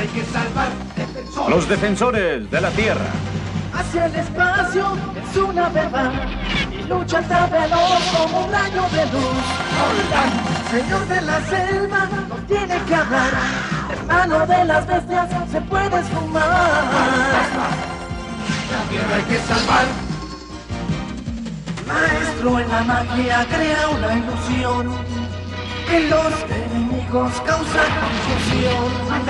hay que salvar. Los defensores de la Tierra. Hacia el espacio es una verdad y lucha hasta veloz como un rayo de luz. Señor de la selva no tiene que hablar, hermano de las bestias se puede esfumar. La Tierra hay que salvar. Maestro en la magia crea una ilusión, que los enemigos causan confusión.